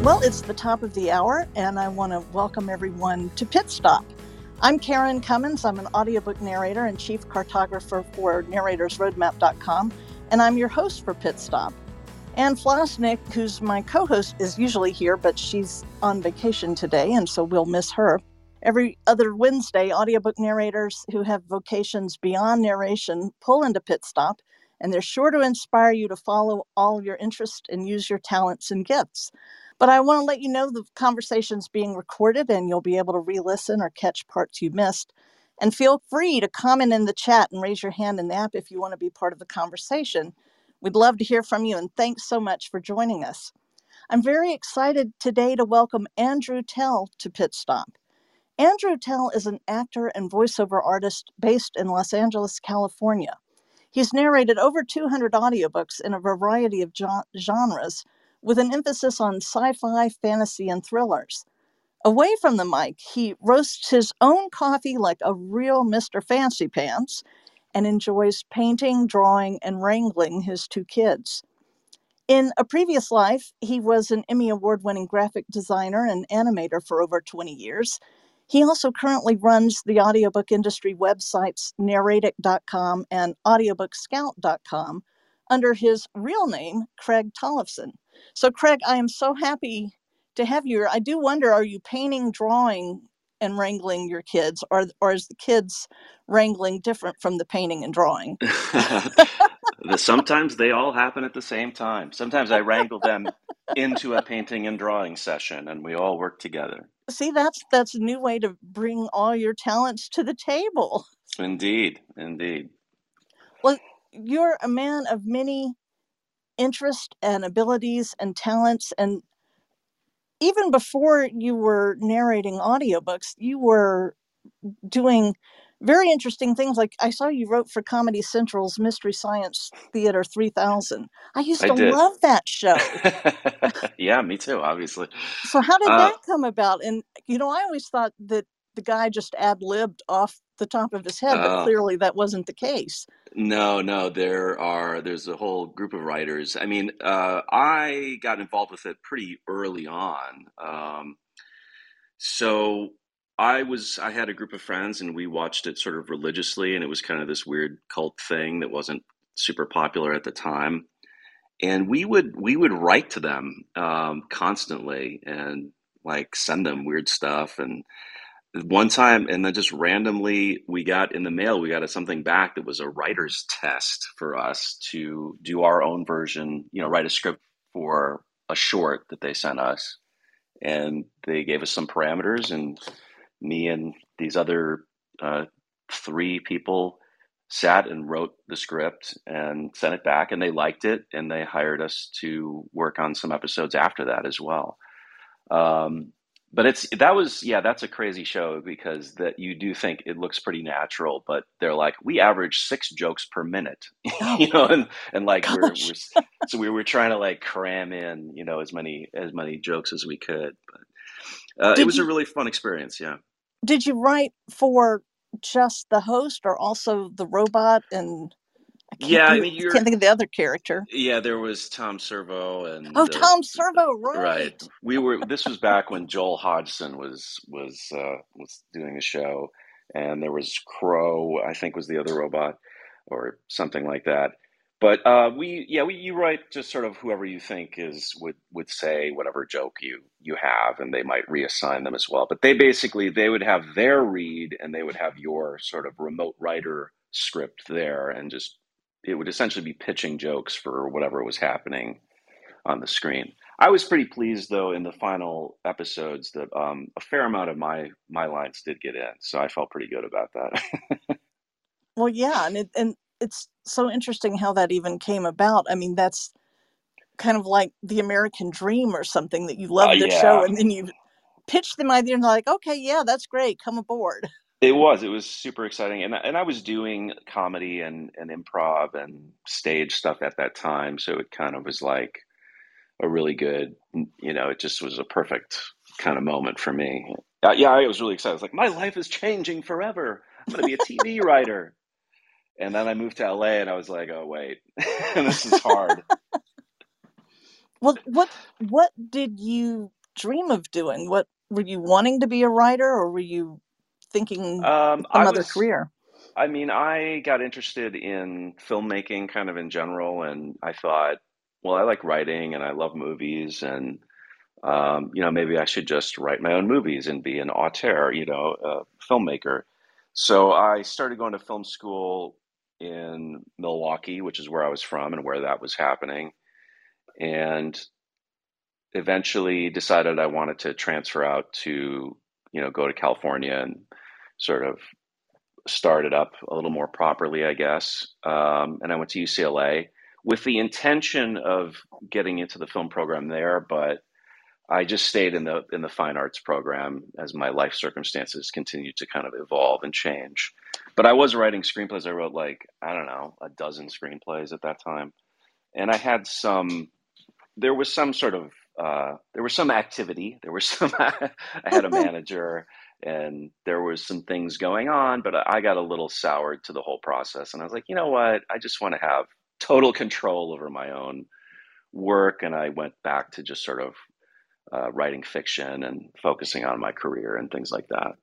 Well, it's the top of the hour, and I want to welcome everyone to Pit Stop. I'm Karen Cummins. I'm an audiobook narrator and chief cartographer for narratorsroadmap.com, and I'm your host for Pit Stop. Ann Flosnick, who's my co-host, is usually here, but she's on vacation today, and so we'll miss her. Every other Wednesday, audiobook narrators who have vocations beyond narration pull into Pit Stop, and they're sure to inspire you to follow all of your interests and use your talents and gifts. But I want to let you know the conversation's being recorded, and you'll be able to re-listen or catch parts you missed. And feel free to comment in the chat and raise your hand in the app if you want to be part of the conversation. We'd love to hear from you, and thanks so much for joining us. I'm very excited today to welcome Andrew Tell to Pit Stop. Andrew Tell is an actor and voiceover artist based in Los Angeles, California. He's narrated over 200 audiobooks in a variety of genres, with an emphasis on sci-fi, fantasy, and thrillers. Away from the mic, he roasts his own coffee like a real Mr. Fancy Pants and enjoys painting, drawing, and wrangling his two kids. In a previous life, he was an Emmy Award-winning graphic designer and animator for over 20 years. He also currently runs the audiobook industry websites Narratic.com and AudiobookScout.com under his real name, Craig Tollefson. So, Craig, I am so happy to have you here. I do wonder, are you painting, drawing, and wrangling your kids, or is the kids wrangling different from the painting and drawing? Sometimes they all happen at the same time. Sometimes I wrangle them into a painting and drawing session, and we all work together. See, that's a new way to bring all your talents to the table. Indeed. Well, you're a man of many interests and abilities and talents, and even before you were narrating audiobooks, you were doing very interesting things. Like I saw you wrote for Comedy Central's Mystery Science Theater 3000. I used to love that show. Yeah, me too, obviously. So how did that come about? And, I always thought that the guy just ad-libbed off the top of his head, but clearly that wasn't the case. No, there's a whole group of writers. I mean, I got involved with it pretty early on. So I had a group of friends and we watched it sort of religiously, and it was kind of this weird cult thing that wasn't super popular at the time. And we would write to them constantly and like send them weird stuff. And one time, and then just randomly, we got something back that was a writer's test for us to do our own version, write a script for a short that they sent us. And they gave us some parameters, and me and these other three people sat and wrote the script and sent it back, and they liked it, and they hired us to work on some episodes after that as well. But that's a crazy show, because that you do think it looks pretty natural, but they're like, we average 6 jokes per minute, and like so we were trying to like cram in, as many jokes as we could. But it was a really fun experience. Yeah. Did you write for just the host or also the robot? And I can't think of the other character. Yeah, there was Tom Servo and Tom Servo, right? This was back when Joel Hodgson was doing the show, and there was Crow, I think, was the other robot, or something like that. But you write just sort of whoever you think would say whatever joke you have, and they might reassign them as well. But they would have their read, and they would have your sort of remote writer script there, and just it would essentially be pitching jokes for whatever was happening on the screen. I was pretty pleased, though, in the final episodes that a fair amount of my lines did get in, so I felt pretty good about that. Well, yeah, and it's so interesting how that even came about. I mean, that's kind of like the American Dream or something, that you love the show, and then you pitch them idea and they're like, okay, yeah, that's great, come aboard. It was super exciting, and I was doing comedy and improv and stage stuff at that time, so it kind of was like a really good, it just was a perfect kind of moment for me. Yeah, I was really excited. I was like, my life is changing forever. I'm going to be a TV writer. And then I moved to LA, and I was like, oh, wait, this is hard. Well, what did you dream of doing? What were you wanting to be a writer, or were you thinking some I other was, career? I mean, I got interested in filmmaking kind of in general, and I thought, well, I like writing and I love movies, and maybe I should just write my own movies and be an auteur, a filmmaker. So I started going to film school in Milwaukee, which is where I was from and where that was happening, and eventually decided I wanted to transfer out to, go to California and sort of start it up a little more properly, I guess. And I went to UCLA with the intention of getting into the film program there, but I just stayed in the fine arts program as my life circumstances continued to kind of evolve and change. But I was writing screenplays. I wrote like, I don't know, a dozen screenplays at that time. And I had there was some sort of, there was some activity. There was some, I had a manager and there was some things going on, but I got a little soured to the whole process. And I was like, you know what? I just want to have total control over my own work. And I went back to just sort of writing fiction and focusing on my career and things like that.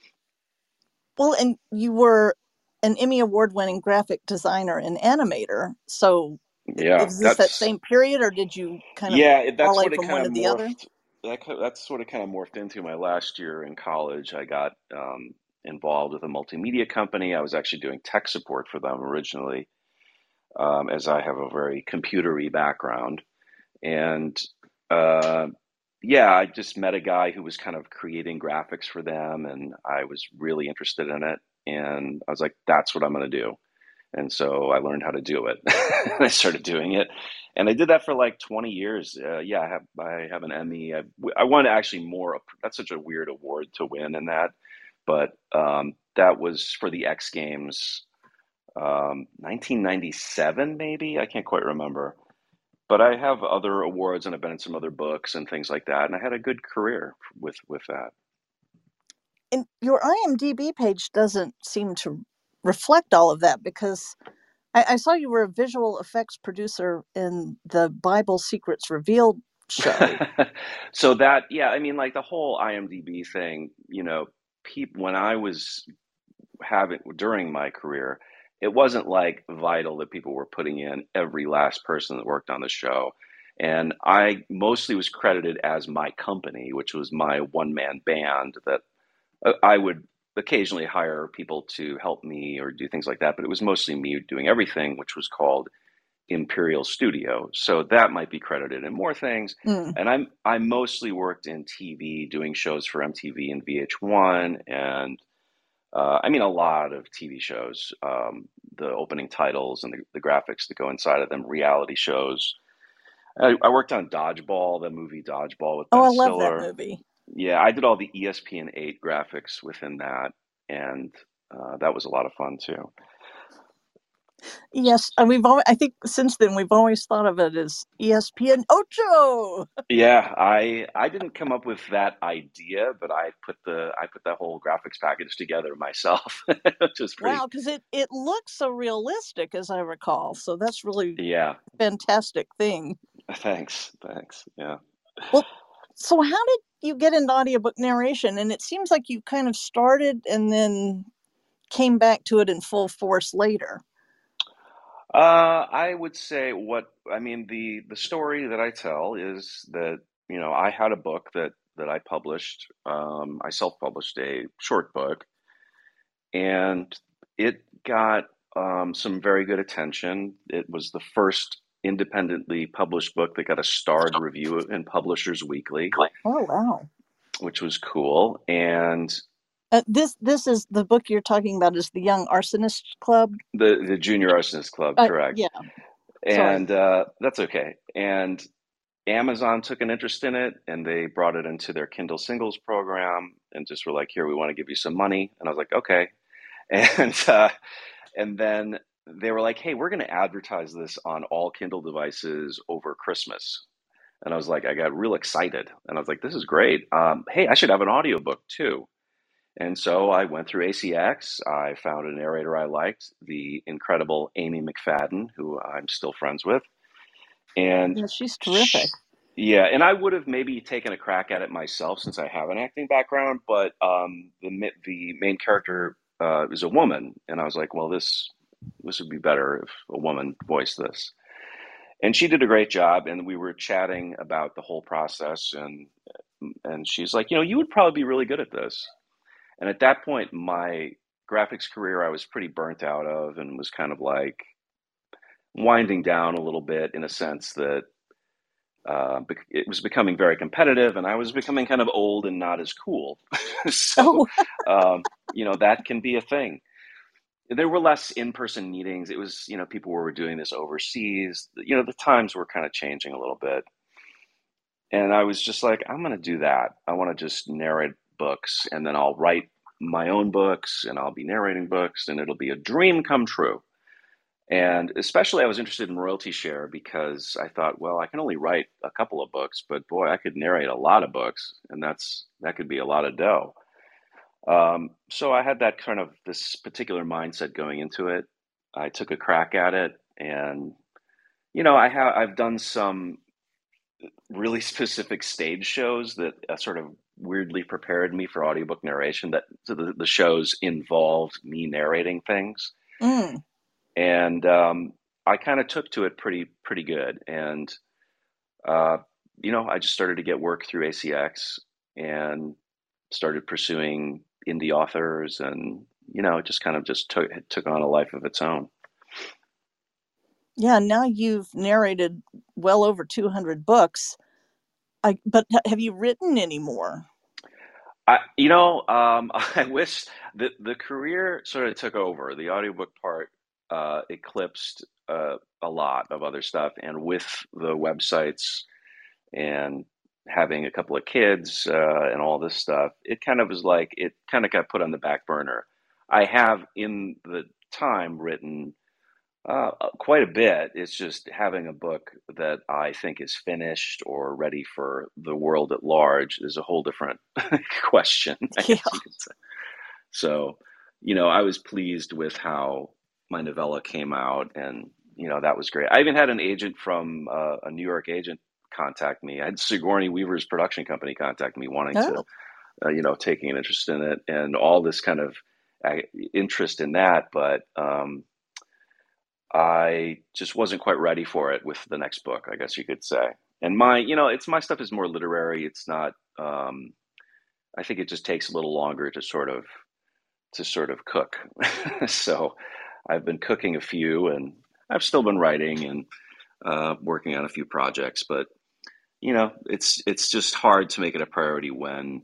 Well, and you were an Emmy Award-winning graphic designer and animator. So Yeah, is this that same period, or did you kind of that's parlay what it from kind one of to the other? morphed. That's what it kind of morphed into my last year in college. I got involved with a multimedia company. I was actually doing tech support for them originally, as I have a very computery background. And uh, yeah, I just met a guy who was kind of creating graphics for them, and I was really interested in it. And I was like, that's what I'm going to do. And so I learned how to do it. I started doing it, and I did that for like 20 years. Yeah, I have an Emmy. I won actually more. That's such a weird award to win in that, but that was for the X Games, 1997 maybe. I can't quite remember. But I have other awards, and I've been in some other books and things like that. And I had a good career with that. And your IMDb page doesn't seem to reflect all of that, because I saw you were a visual effects producer in the Bible Secrets Revealed show. So that, yeah, I mean, like the whole IMDb thing, people when I was having during my career, it wasn't like vital that people were putting in every last person that worked on the show. And I mostly was credited as my company, which was my one man band that I would occasionally hire people to help me or do things like that, but it was mostly me doing everything, which was called Imperial Studio. So that might be credited in more things. Mm. And I mostly worked in TV, doing shows for MTV and VH1, and I mean a lot of TV shows, the opening titles and the graphics that go inside of them, reality shows. I worked on Dodgeball, the movie Dodgeball with Oh, Ben I love that Stiller. movie. Yeah, I did all the ESPN 8 graphics within that, and that was a lot of fun too. Yes, and I think since then we've always thought of it as ESPN Ocho. Yeah, I didn't come up with that idea, but I put that whole graphics package together myself, which is pretty. Wow, because it looks so realistic, as I recall. So that's really Yeah, a fantastic thing. thanks. Yeah. Well, so how did you get into audiobook narration? And it seems like you kind of started and then came back to it in full force later. I would say what I mean the story that I tell is that I had a book that I published. I self-published a short book, and it got some very good attention. It was the first independently published book that got a starred review in Publishers Weekly, Oh, wow. which was cool. And This is the book you're talking about, is the Young Arsonist Club. the Junior Arsonist Club, correct? Yeah, sorry. And that's okay. And Amazon took an interest in it, and they brought it into their Kindle Singles program, and just were like, "Here, we want to give you some money." And I was like, "Okay." And then they were like, "Hey, we're going to advertise this on all Kindle devices over Christmas." And I was like, I got real excited, and I was like, "This is great. Hey, I should have an audiobook too." And so I went through ACX. I found a narrator I liked, the incredible Amy McFadden, who I'm still friends with, and Yeah, she's sh terrific. Yeah, and I would have maybe taken a crack at it myself since I have an acting background, but the main character is a woman, and I was like, well, this would be better if a woman voiced this. And she did a great job, and we were chatting about the whole process, and she's like, you would probably be really good at this. And at that point, my graphics career, I was pretty burnt out of, and was kind of like winding down a little bit in a sense that it was becoming very competitive, and I was becoming kind of old and not as cool. So, Oh, that can be a thing. There were less in-person meetings. It was, people were doing this overseas. The times were kind of changing a little bit. And I was just like, I'm going to do that. I want to just narrate books, and then I'll write my own books, and I'll be narrating books, and it'll be a dream come true. And especially, I was interested in royalty share because I thought, well, I can only write a couple of books, but boy, I could narrate a lot of books, and that could be a lot of dough. So I had that kind of this particular mindset going into it. I took a crack at it, and I've done some really specific stage shows that sort of weirdly prepared me for audiobook narration. That so the shows involved me narrating things, mm. and I kind of took to it pretty good. And uh, I just started to get work through ACX and started pursuing indie authors, and it just kind of just took on a life of its own. Yeah, now you've narrated well over 200 books. But have you written any more? I wish the career sort of took over. The audiobook part eclipsed a lot of other stuff, and with the websites and having a couple of kids and all this stuff, it kind of was like it kind of got put on the back burner. I have in the time written quite a bit. It's just having a book that I think is finished or ready for the world at large is a whole different question, I Yeah. guess you could say. So, I was pleased with how my novella came out, and that was great. I even had an agent from a New York agent contact me. I had Sigourney Weaver's production company contact me, wanting to, Oh, taking an interest in it, and all this kind of uh, interest in that, but. I just wasn't quite ready for it with the next book, I guess you could say. And it's my stuff is more literary. It's not. I think it just takes a little longer to sort of cook. So I've been cooking a few, and I've still been writing and working on a few projects. But it's just hard to make it a priority when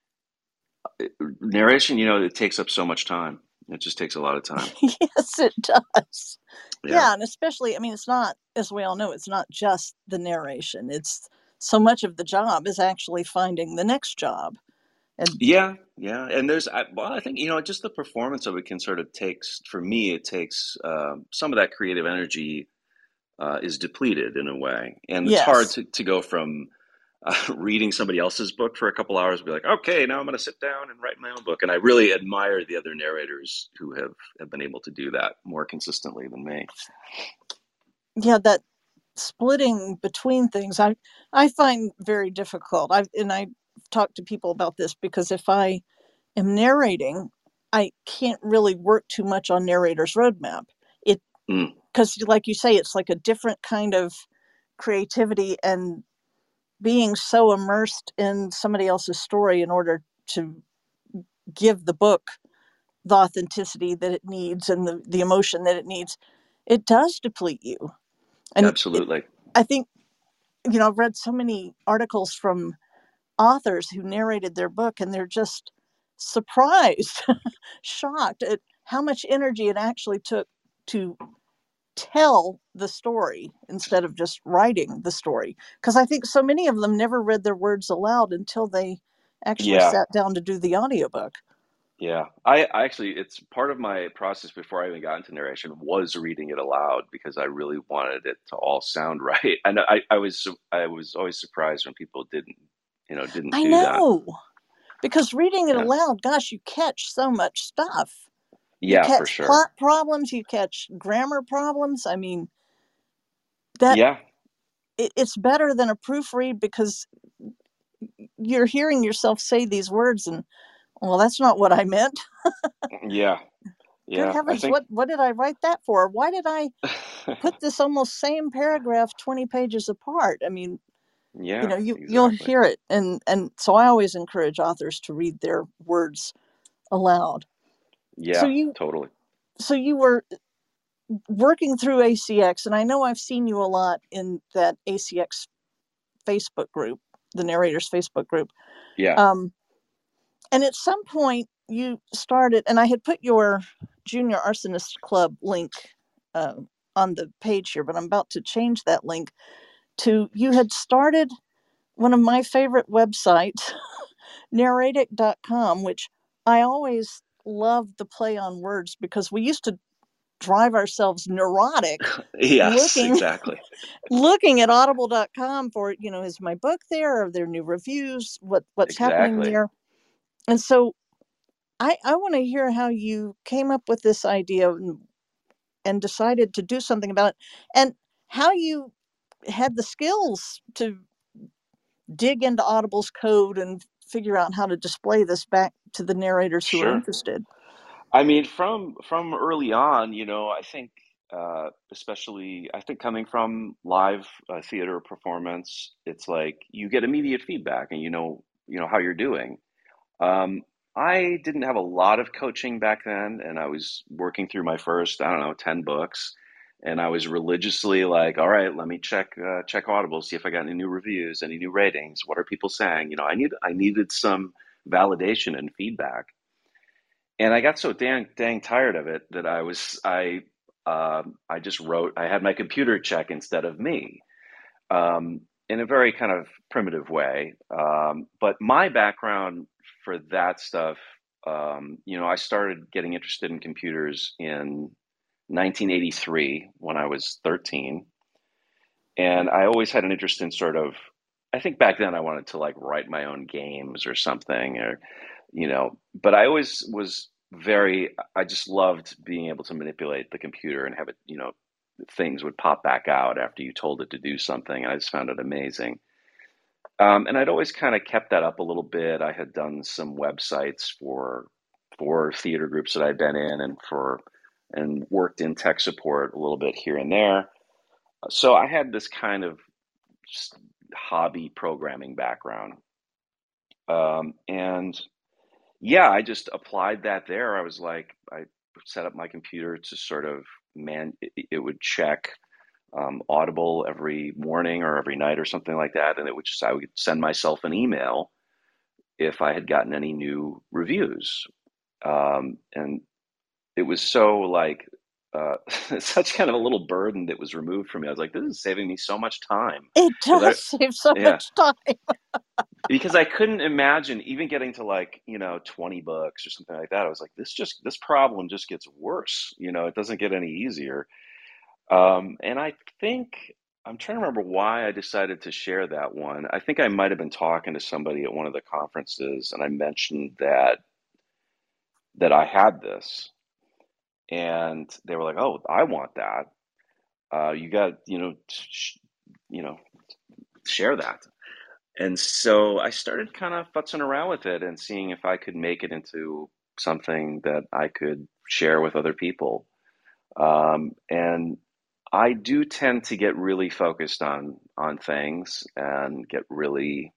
narration. It takes up so much time. It just takes a lot of time. yes, it does. Yeah. Yeah, and especially, I mean, it's not, as we all know, it's not just the narration. It's so much of the job is actually finding the next job. And Yeah, yeah, and well, I think just the performance of it can sort of takes for me. It takes some of that creative energy is depleted in a way, and it's hard yes, to go from reading somebody else's book for a couple hours and be like, okay, now I'm going to sit down and write my own book. And I really admire the other narrators who have been able to do that more consistently than me. yeah, that splitting between things, I find very difficult. I talk to people about this because if I am narrating, I can't really work too much on narrator's roadmap. It Mm, because, like you say, it's like a different kind of creativity and being so immersed in somebody else's story in order to give the book the authenticity that it needs and the emotion that it needs, it does deplete you. And absolutely. I think, I've read so many articles from authors who narrated their book and they're just surprised, shocked at how much energy it actually took to tell the story instead of just writing the story. Because I think so many of them never read their words aloud until they actually Yeah. sat down to do the audiobook. Yeah, I actually, it's part of my process before I even got into narration was reading it aloud because I really wanted it to all sound right. And I was always surprised when people didn't I do that. know, because reading it Yeah, aloud, gosh, you catch so much stuff. You yeah, for catch sure. plot problems, you catch grammar problems. I mean, that Yeah, it's better than a proofread because you're hearing yourself say these words and, well, that's not what I meant. Yeah. Good Yeah. I heavens, think, what did I write that for? Why did I put this almost same paragraph 20 pages apart? I mean, yeah, you'll exactly. hear it, and so I always encourage authors to read their words aloud. So Yeah, you totally. so you were working through ACX, and I know I've seen you a lot in that ACX Facebook group, the narrators Facebook group. Yeah. Um, and at some point you started, and I had put your Junior Arsonist Club link uh, on the page here, but I'm about to change that link to you had started one of my favorite websites, narratic.com, which I always loved the play on words because we used to drive ourselves neurotic Yes, looking exactly. looking at audible.com for, is my book there? Are there new reviews? What's happening Exactly. there? And so I want to hear how you came up with this idea and decided to do something about it, and how you had the skills to dig into Audible's code and figure out how to display this back to the narrators who are Sure. interested. I mean, from early on, I think, especially, I think coming from live theater performance, it's like you get immediate feedback, and how you're doing. Um, I didn't have a lot of coaching back then, and I was working through my first, I don't know, 10 books, and I was religiously like, all right, let me check Audible, see if I got any new reviews, any new ratings. What are people saying? I needed some validation and feedback. And I got so dang tired of it that I just wrote. I had my computer check instead of me, in a very kind of primitive way. But my background for that stuff, I started getting interested in computers in 1983 when I was 13, and I always had an interest in sort of. I think back then I wanted to like write my own games or something, but I always was I just loved being able to manipulate the computer and have it, things would pop back out after you told it to do something. And I just found it amazing. And I'd always kind of kept that up a little bit. I had done some websites for theater groups that I'd been in, and worked in tech support a little bit here and there. So I had this kind of hobby programming background. And yeah, I just applied that there. I was like, I set up my computer to sort of it would check Audible every morning or every night or something like that, and I would send myself an email if I had gotten any new reviews, and it was so like such kind of a little burden that was removed from me. I was like, this is saving me so much time It because does save so yeah, much time. because I couldn't imagine even getting to like, 20 books or something like that. I was like, this problem just gets worse. It doesn't get any easier. And I think I'm trying to remember why I decided to share that one. I think I might have been talking to somebody at one of the conferences, and I mentioned that I had this, and they were like, "Oh, I want that. You got, you know, share that." And so I started kind of futzing around with it and seeing if I could make it into something that I could share with other people. And I do tend to get really focused on things and get really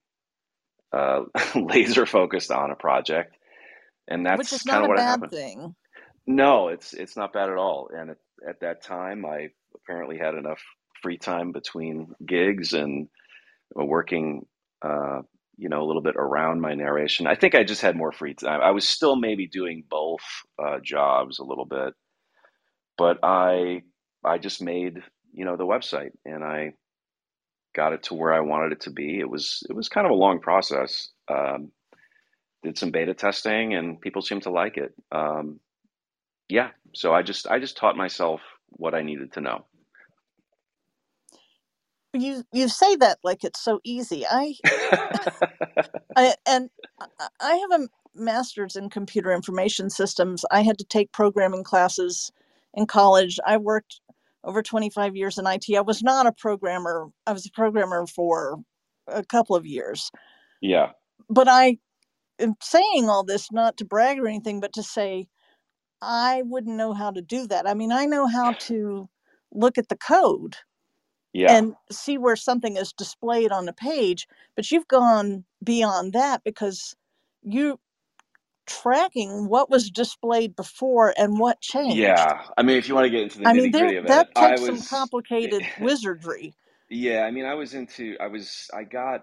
laser focused on a project, and Which that's is kind not of a what bad happened. thing. No, it's not bad at all. And at that time, I apparently had enough free time between gigs and working, uh, a little bit around my narration. I think I just had more free time. I was still maybe doing both jobs a little bit, but I just made, the website, and I got it to where I wanted it to be. It was kind of a long process. Did some beta testing, and people seemed to like it. Yeah, so I just taught myself what I needed to know. You say that like it's so easy. And I have a master's in computer information systems. I had to take programming classes in college. I worked over 25 years in IT. I was not a programmer. I was a programmer for a couple of years. Yeah. But I am saying all this not to brag or anything, but to say I wouldn't know how to do that. I mean, I know how to look at the code Yeah. and see where something is displayed on the page, but you've gone beyond that because you tracking what was displayed before and what changed. Yeah. I mean, if you want to get into the I mean, nitty there gritty of it, that takes some complicated wizardry. yeah, I mean, I got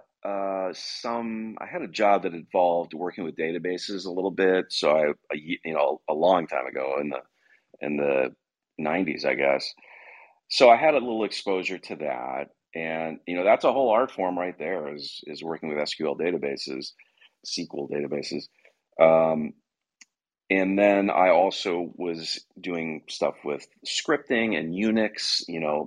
I had a job that involved working with databases a little bit. So a long time ago in the 90s, I guess. So I had a little exposure to that. And, that's a whole art form right there is working with SQL databases, SQL databases. Um, and then I also was doing stuff with scripting and Unix,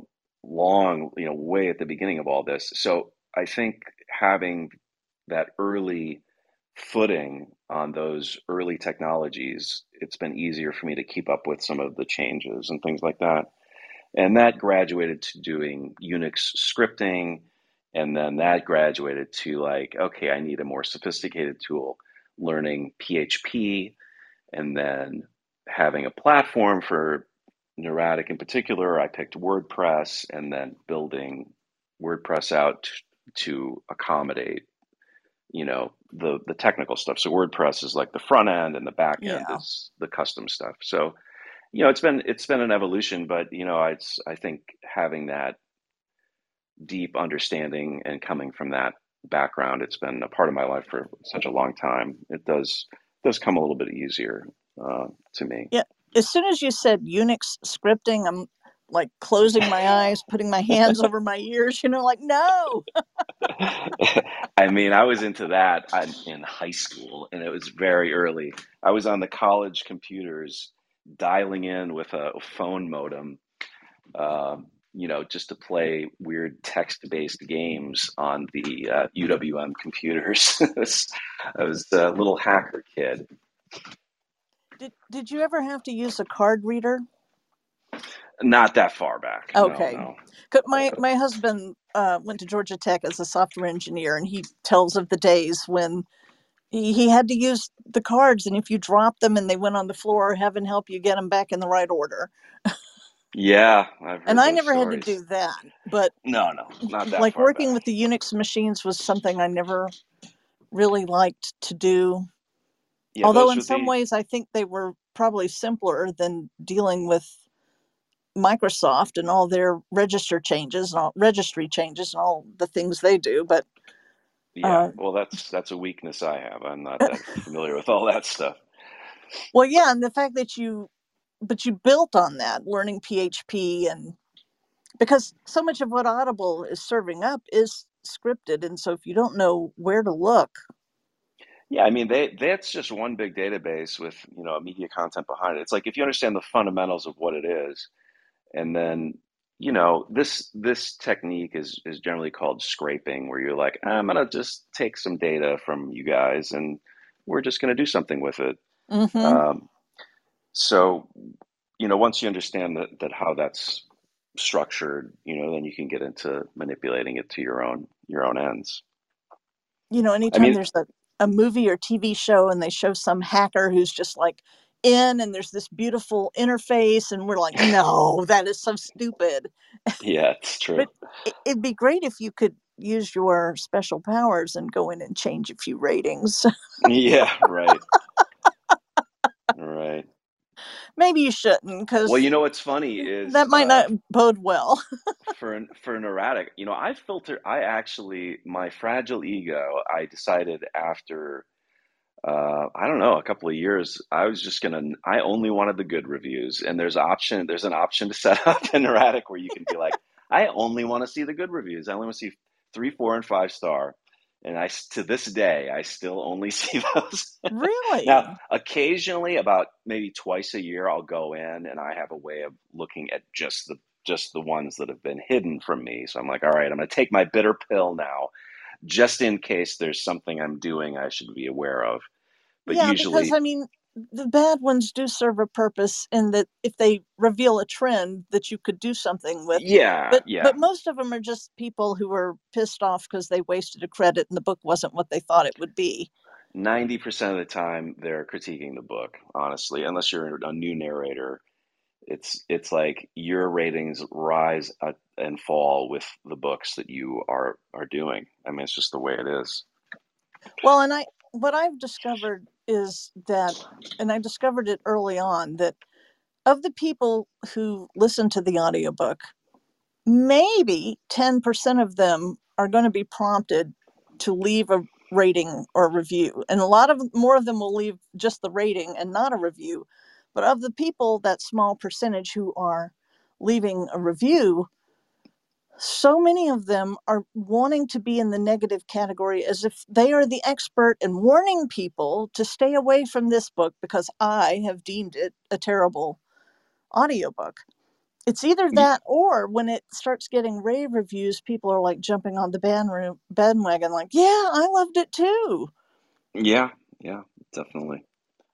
way at the beginning of all this. So I think having that early footing on those early technologies, it's been easier for me to keep up with some of the changes and things like that. And that graduated to doing Unix scripting. And then that graduated to like, okay, I need a more sophisticated tool, learning PHP, and then having a platform for Neurotic in particular. I picked WordPress and then building WordPress out to accommodate, the technical stuff. So WordPress is like the front end and the back end Yeah. is the custom stuff. So, it's been an evolution, but I think having that deep understanding and coming from that background, it's been a part of my life for such a long time. It does come a little bit easier to me. Yeah. As soon as you said Unix scripting, I'm like closing my eyes, putting my hands over my ears, like, no. I mean, I was into that in high school, and it was very early. I was on the college computers, dialing in with a phone modem, just to play weird text-based games on the UWM computers. I was a little hacker kid. Did you ever have to use a card reader? Not that far back. No, Okay. no. My husband went to Georgia Tech as a software engineer, and he tells of the days when he had to use the cards, and if you dropped them and they went on the floor, heaven help you get them back in the right order. Yeah, I've And heard I those never had to stories. do that, but No, no, not that like far working back. with the Unix machines was something I never really liked to do. Yeah, Although those in were some the ways I think they were probably simpler than dealing with Microsoft and all their registry changes and all the things they do. But Yeah. uh, Well, that's a weakness I have. I'm not that familiar with all that stuff. well, yeah, and the fact that you built on that, learning PHP, and because so much of what Audible is serving up is scripted, and so if you don't know where to look, Yeah, I mean that's just one big database with, media content behind it. It's like if you understand the fundamentals of what it is, and then, this technique is generally called scraping, where you're like, I'm gonna just take some data from you guys and we're just gonna do something with it. mm-hmm, Um, so, once you understand that how that's structured, then you can get into manipulating it to your own ends. I anytime mean, there's a movie or TV show and they show some hacker who's just like in and there's this beautiful interface and we're like, no, that is so stupid. yeah, it's true. But it'd be great if you could use your special powers and go in and change a few ratings. Yeah, right, right. Maybe you shouldn't, Well, because what's funny that is might not bode well. for neurotic, I actually my fragile ego. I decided after I don't know, a couple of years, I only wanted the good reviews, and there's an option to set up in Erratic where you can be like, I only want to see the good reviews. I only want to see 3, 4, and 5 star. And to this day, I still only see those. Now, Really? occasionally, about maybe twice a year, I'll go in and I have a way of looking at just the ones that have been hidden from me. So I'm like, all right, I'm going to take my bitter pill now, just in case there's something I'm doing I should be aware of. But Yeah, because usually, I mean, the bad ones do serve a purpose in that if they reveal a trend that you could do something with. Yeah, But yeah. most of them are just people who are pissed off because they wasted a credit and the book wasn't what they thought it would be. 90% of the time they're critiquing the book, honestly, unless you're a new narrator. It's like your ratings rise and fall with the books that you are doing. I mean, it's just the way it is. Well, and I what I've discovered is that, and I discovered it early on, that of the people who listen to the audiobook, maybe 10% of them are going to be prompted to leave a rating or review. And a lot of more of them will leave just the rating and not a review. But of the people, that small percentage who are leaving a review, so many of them are wanting to be in the negative category as if they are the expert and warning people to stay away from this book because I have deemed it a terrible audiobook. It's either that or when it starts getting rave reviews, people are like jumping on the bandwagon, like, yeah, I loved it too. Yeah, yeah, definitely.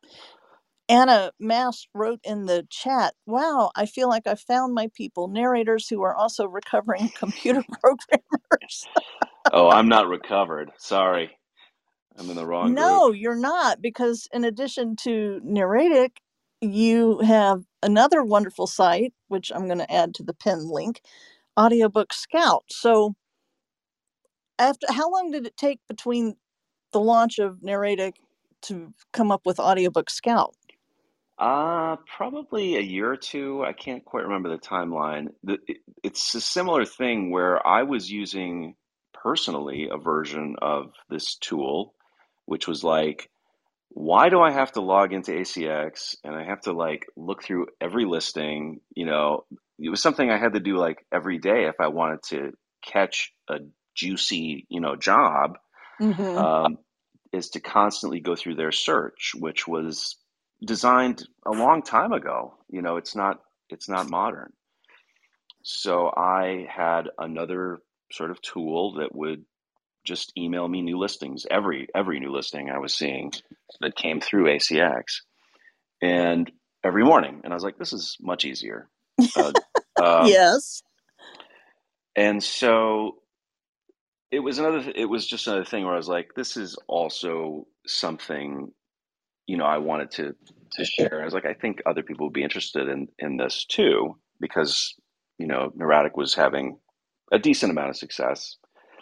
Anna Mast wrote in the chat, wow, I feel like I found my people, narrators who are also recovering computer programmers. Oh, I'm not recovered. Sorry. I'm in the wrong group. No, you're not, because in addition to Narratic, you have another wonderful site, which I'm going to add to the pin link, Audiobook Scout. So, after how long did it take between the launch of Narratic to come up with Audiobook Scout? Probably a year or two. I can't quite remember the timeline. It's a similar thing where I was using personally a version of this tool, which was like, why do I have to log into ACX and I have to like look through every listing? You know, it was something I had to do like every day if I wanted to catch a juicy, job, Mm-hmm. um, is to constantly go through their search, which was designed a long time ago. It's not modern. So I had another sort of tool that would just email me new listings, every new listing I was seeing that came through ACX, and every morning. And I was like, this is much easier. Uh, um, Yes. and so it was just another thing where I was like, this is also something, I wanted to share. I was like, I think other people would be interested in this too, because, Neurotic was having a decent amount of success.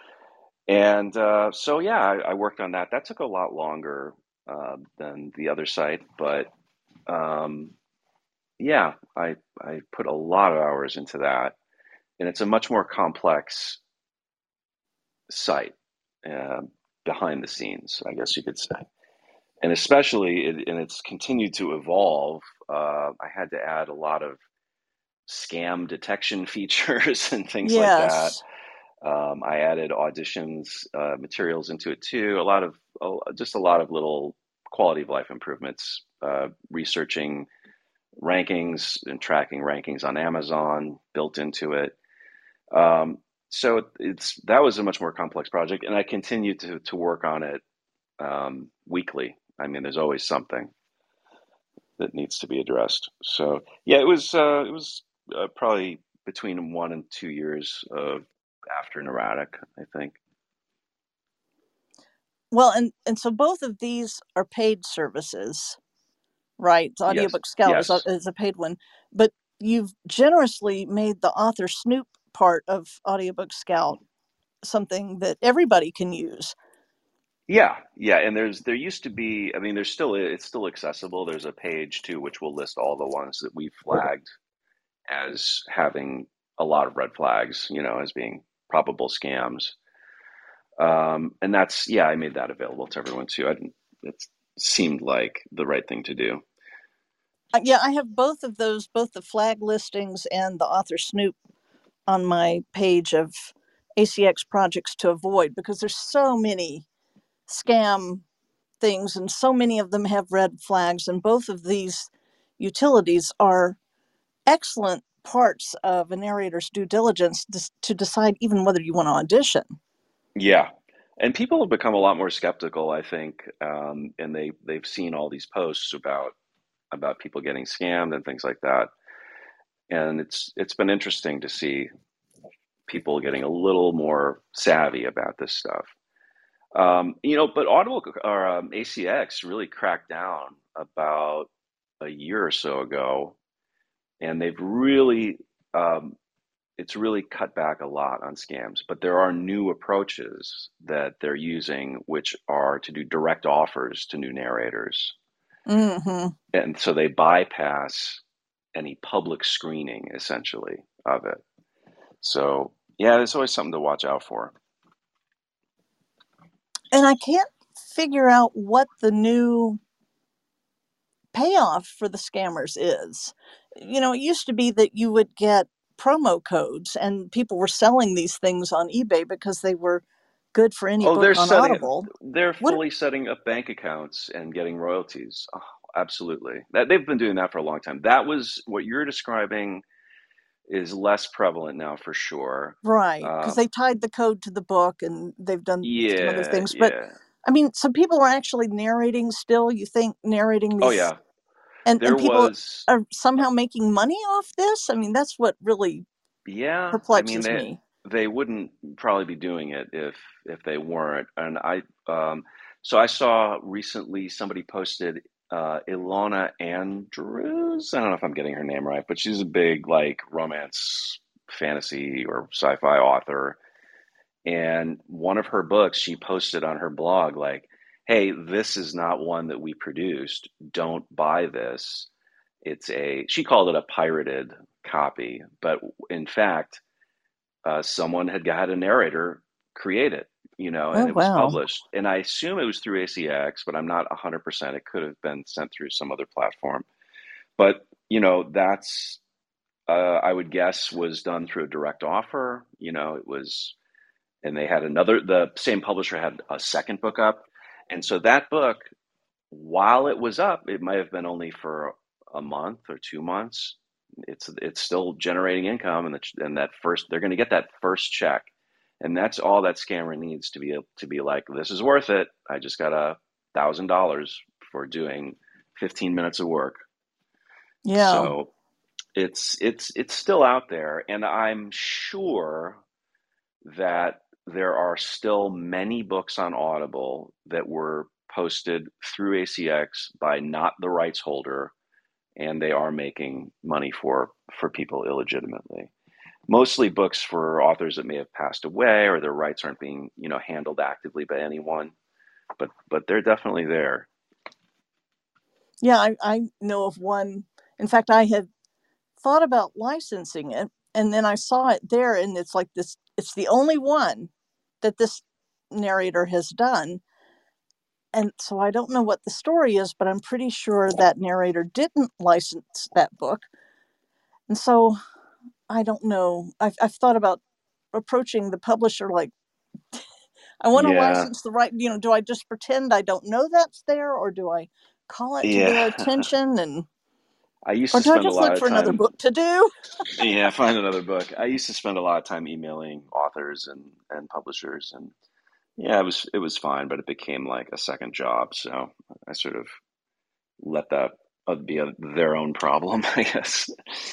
And so, yeah, I worked on that. That took a lot longer than the other site, but um, yeah, I put a lot of hours into that, and it's a much more complex site uh, behind the scenes, I guess you could say. And especially, and it's continued to evolve. I had to add a lot of scam detection features and things like that. Yes. I added auditions materials into it too. Just a lot of little quality of life improvements. Researching rankings and tracking rankings on Amazon built into it. Um, so that was a much more complex project, and I continue to work on it weekly. I mean, there's always something that needs to be addressed. So yeah, it was probably between 1 and 2 years of after Neurotic, I think. Well, and so both of these are paid services, right? Yes, Audiobook Scout yes, is a paid one, but you've generously made the author snoop part of Audiobook Scout something that everybody can use. yeah, yeah. And there used to be. I mean, it's still accessible. There's a page too, which will list all the ones that we flagged as having a lot of red flags, as being probable scams. And that's, yeah, I made that available to everyone too. It seemed like the right thing to do. Yeah, I have both of those, both the flag listings and the author snoop on my page of ACX projects to avoid because there's so many scam things and so many of them have red flags. And both of these utilities are excellent parts of a narrator's due diligence to decide even whether you want to audition. Yeah. And people have become a lot more skeptical, I think, and they've seen all these posts about people getting scammed and things like that. And it's been interesting to see people getting a little more savvy about this stuff. But Audible or ACX really cracked down about a year or so ago, and they've really um, it's really cut back a lot on scams. But there are new approaches that they're using, which are to do direct offers to new narrators, Hmm. and so they bypass any public screening essentially of it. So yeah, there's always something to watch out for. And I can't figure out what the new payoff for the scammers is. It used to be that you would get promo codes, and people were selling these things on eBay because they were good for any Oh, book on Audible. they're What? fully setting up bank accounts and getting royalties. Oh, absolutely. That they've been doing that for a long time. That was what you're describing is less prevalent now for sure. Right, because Um, they tied the code to the book, and they've done some other yeah, things. But yeah. I mean, some people are actually narrating still. You think narrating Oh, these, yeah. and There people was, are somehow making money off this? I mean, that's what really yeah. I mean, perplexes me. they wouldn't probably be doing it if they weren't. And so I saw recently somebody posted Ilona Andrews. I don't know if I'm getting her name right, but she's a big like romance, fantasy, or sci-fi author. And one of her books, she posted on her blog like, "Hey, this is not one that we produced. Don't buy this. She called it a pirated copy, but in fact, someone had got a narrator create it, Oh and it was wow. published. And I assume it was through ACX, but I'm not 100%. It could have been sent through some other platform. But, that's, I would guess, was done through a direct offer. It was, and the same publisher had a second book up. And so that book, while it was up, it might have been only for a month or 2 months. It's still generating income, and that first they're going to get that first check, and that's all that scammer needs to be able to be like, this is worth it. I just got $1,000 for doing 15 minutes of work. Yeah. So it's still out there, and I'm sure that there are still many books on Audible that were posted through ACX by not the rights holder, and they are making money for people illegitimately. Mostly books for authors that may have passed away or their rights aren't being, handled actively by anyone, but they're definitely there. Yeah, I know of one. In fact, I had thought about licensing it, and then I saw it there, and it's like this. It's the only one that this narrator has done, and so I don't know what the story is, but I'm pretty sure that narrator didn't license that book, and so I don't know. I've thought about approaching the publisher, like, I want to Yeah, license the right. Do I just pretend I don't know that's there, or do I call it to yeah. their attention, and I used or to do I spend a just lot look of for another time. book to do? Yeah, find another book. I used to spend a lot of time emailing authors and publishers, and yeah, it was fine, but it became like a second job. So I sort of let that be their own problem, I guess.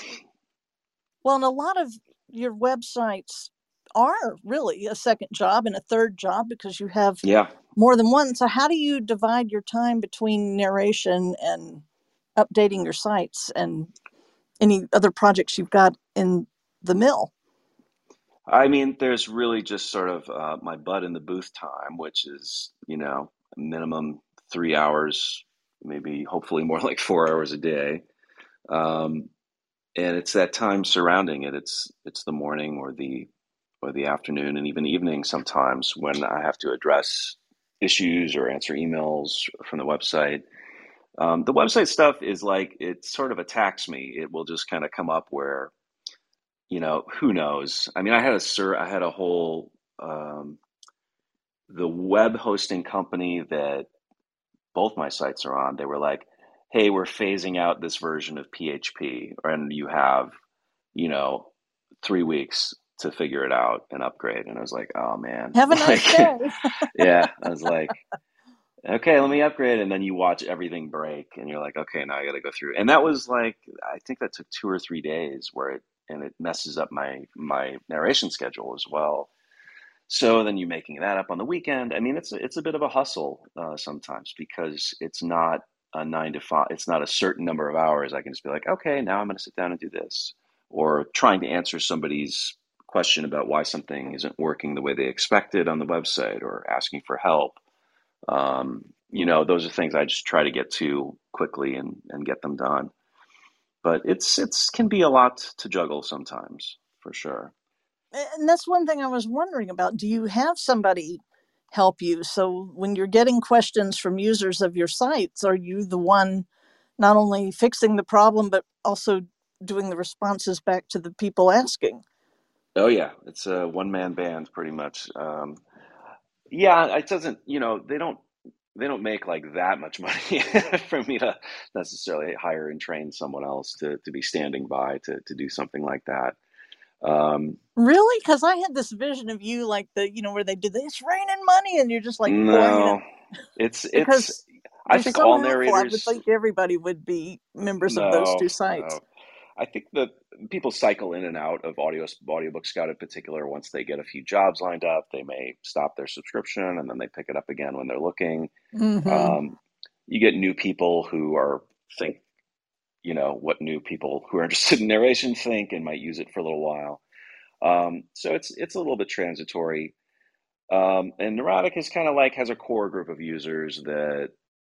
Well, and a lot of your websites are really a second job and a third job because you have Yeah. more than one. So, how do you divide your time between narration and updating your sites and any other projects you've got in the mill? I mean, there's really just sort of my butt in the booth time, which is, minimum 3 hours, maybe hopefully more like 4 hours a day. Um, and it's that time surrounding it. It's the morning or the afternoon and even evening sometimes when I have to address issues or answer emails from the website. The website stuff is like it sort of attacks me. It will just kind of come up where who knows? I mean, I had a whole the web hosting company that both my sites are on. They were like, "Hey, we're phasing out this version of PHP, and you have, you know, 3 weeks." to figure it out and upgrade. And I was like, oh man, Have a nice like, day. yeah, I was like, okay, let me upgrade. And then you watch everything break and you're like, okay, now I got to go through. And that was like, I think that took 2 or 3 days and it messes up my narration schedule as well. So then you making that up on the weekend. I mean, it's a bit of a hustle sometimes because it's not a 9 to 5. It's not a certain number of hours. I can just be like, okay, now I'm going to sit down and do this, or trying to answer somebody's question about why something isn't working the way they expected on the website, or asking for help. Those are things I just try to get to quickly and get them done. But it's can be a lot to juggle sometimes, for sure. And that's one thing I was wondering about. Do you have somebody help you? So when you're getting questions from users of your sites, are you the one not only fixing the problem, but also doing the responses back to the people asking? Oh yeah, it's a one man band pretty much. Yeah, it doesn't, they don't make like that much money for me to necessarily hire and train someone else to be standing by to do something like that. Um, Really? Because I had this vision of you like where they do this, it's raining money, and you're just like pouring it in. no, it's Because I you're think so all helpful. I would narrators, think everybody would be members of those no, two sites. no. I think that people cycle in and out of Audiobook Scout in particular. Once they get a few jobs lined up, they may stop their subscription and then they pick it up again when they're looking. Hmm. Um, you get new people who are think what new people who are interested in narration think and might use it for a little while. So it's a little bit transitory. And Neurotic is kind of like has a core group of users that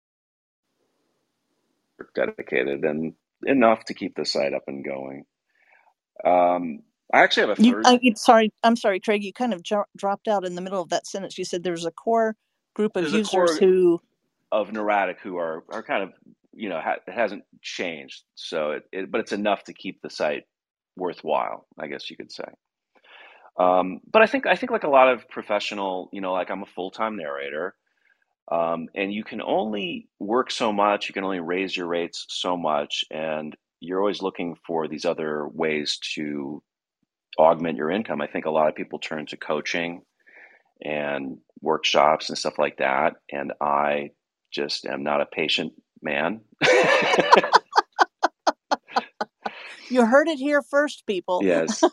are dedicated and enough to keep the site up and going. I actually have a third. I'm sorry, Craig. You kind of dropped out in the middle of that sentence. You said there's a core group of There's a users core who. of Neurotic who are kind of it hasn't changed. So but it's enough to keep the site worthwhile, I guess you could say. But I think like a lot of professional, like I'm a full-time narrator, and you can only work so much, you can only raise your rates so much, and you're always looking for these other ways to augment your income. I think a lot of people turn to coaching and workshops and stuff like that, and I just am not a patient man. You heard it here first, people. Yes.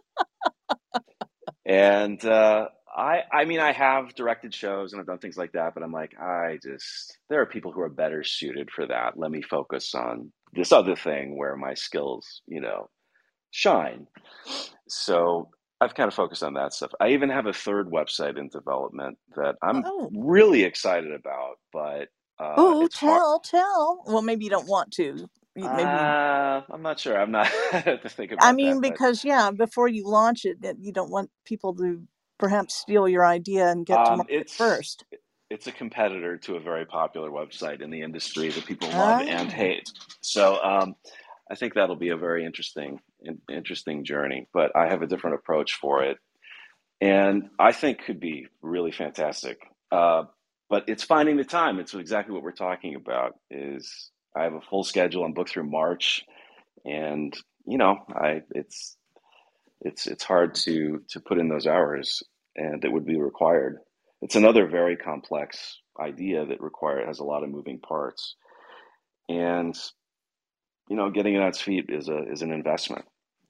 And I mean, I have directed shows and I've done things like that, but I'm like, there are people who are better suited for that. Let me focus on this other thing where my skills, shine. So I've kind of focused on that stuff. I even have a third website in development that I'm Oh, really excited about, but oh, it's hard. tell. Well, maybe you don't want to. Maybe. I'm not sure. I'm not I have to think I about that, mean, but because yeah, before you launch it, you don't want people to perhaps steal your idea and get to um, market it's first. it's a competitor to a very popular website in the industry that people love and Ah. hate. So I think that'll be a very interesting journey. But I have a different approach for it, and I think could be really fantastic. But it's finding the time. It's exactly what we're talking about. Is I have a full schedule. I'm booked through March, and I it's hard to put in those hours and that would be required. It's another very complex idea that has a lot of moving parts, and getting it on its feet is an investment.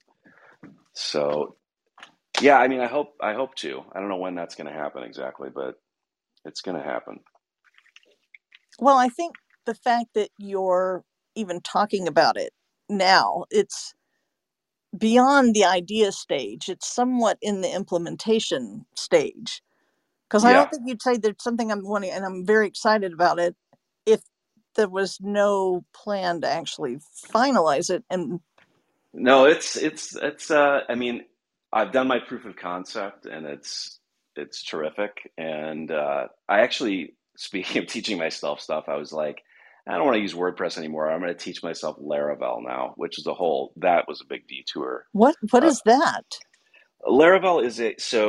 So yeah, I mean, I hope to. I don't know when that's going to happen exactly, but it's going to happen. Well, I think the fact that you're even talking about it now, it's beyond the idea stage. It's somewhat in the implementation stage. Because I Yeah. don't think you'd say there's something I'm wanting, and I'm very excited about it, if there was no plan to actually finalize it. And No, it's I mean, I've done my proof of concept and it's terrific. And I actually, speaking of teaching myself stuff, I was like, I don't want to use WordPress anymore. I'm going to teach myself Laravel now, which is that was a big detour. what Uh, is that? Laravel is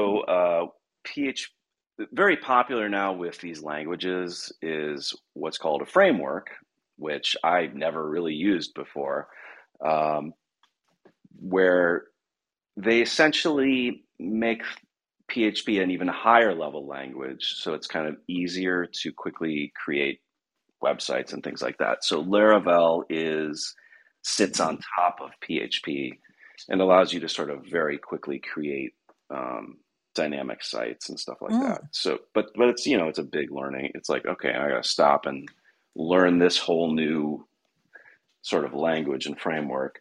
PH very popular now with these languages is what's called a framework, which I never really used before, um, where they essentially make PHP an even higher level language, so it's kind of easier to quickly create websites and things like that. So Laravel is sits on top of PHP and allows you to sort of very quickly create dynamic sites and stuff like that. Mm. So, but it's it's a big learning. It's like, okay, I got to stop and learn this whole new sort of language and framework.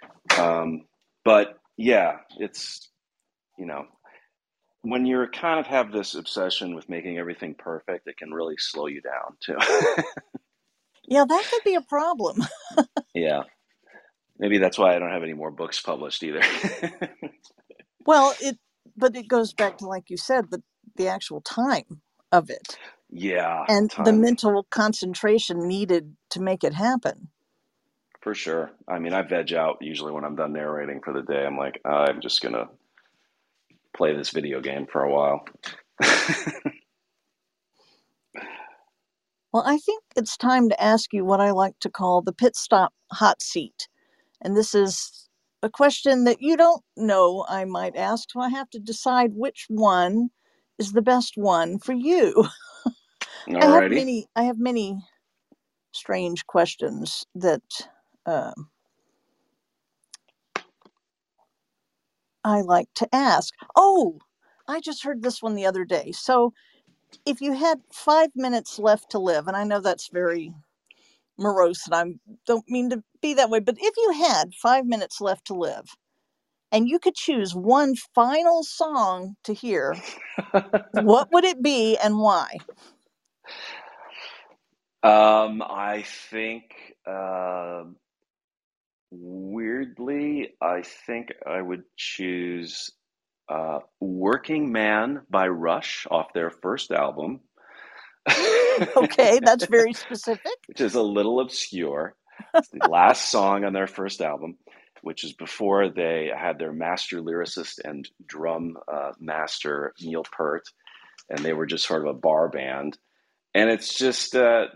But yeah, it's you know when you're kind of have this obsession with making everything perfect, it can really slow you down too. Yeah, that could be a problem. Yeah, maybe that's why I don't have any more books published either. Well, but it goes back to, like you said, the actual time of it Yeah, and the time mental concentration needed to make it happen. for sure. I mean, I veg out usually when I'm done narrating for the day. I'm like, I'm just gonna play this video game for a while. Well, I think it's time to ask you what I like to call the pit stop hot seat. And this is a question that you don't know, I might ask, so I have to decide which one is the best one for you. Alrighty. I have many strange questions that uh, I like to ask. Oh, I just heard this one the other day. So, if you had 5 minutes left to live, and I know that's very morose, and I don't mean to be that way, but if you had 5 minutes left to live, and you could choose one final song to hear, what would it be and why? I think weirdly, I think I would choose "Working Man" by Rush off their first album, Okay, that's very specific. which is a little obscure. It's the last song on their first album, which is before they had their master lyricist and drum master Neil Peart, and they were just sort of a bar band. And it's just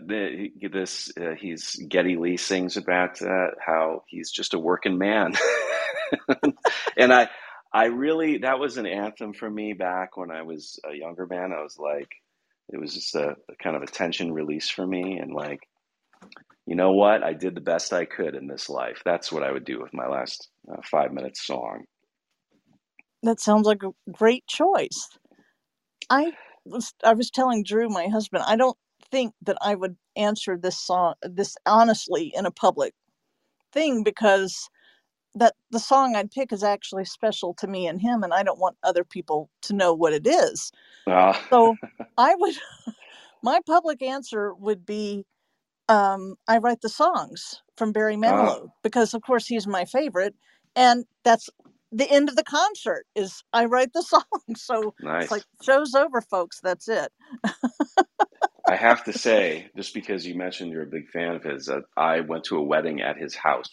he's Geddy Lee sings about how he's just a working man, and I really that was an anthem for me back when I was a younger man. I was like, it was just a kind of a tension release for me, and like, you know what, I did the best I could in this life. That's what I would do with my last 5 minute song. That sounds like a great choice. I was telling Drew, my husband, I don't think that I would answer this honestly in a public thing, because that the song I'd pick is actually special to me and him, and I don't want other people to know what it is. Uh, So I would my public answer would be, I write the songs from Barry uh, Manilow, because of course he's my favorite, and that's the end of the concert is I write the song. So it's like, nice. show's over, folks. That's it. I have to say, just because you mentioned you're a big fan of his, I went to a wedding at his house.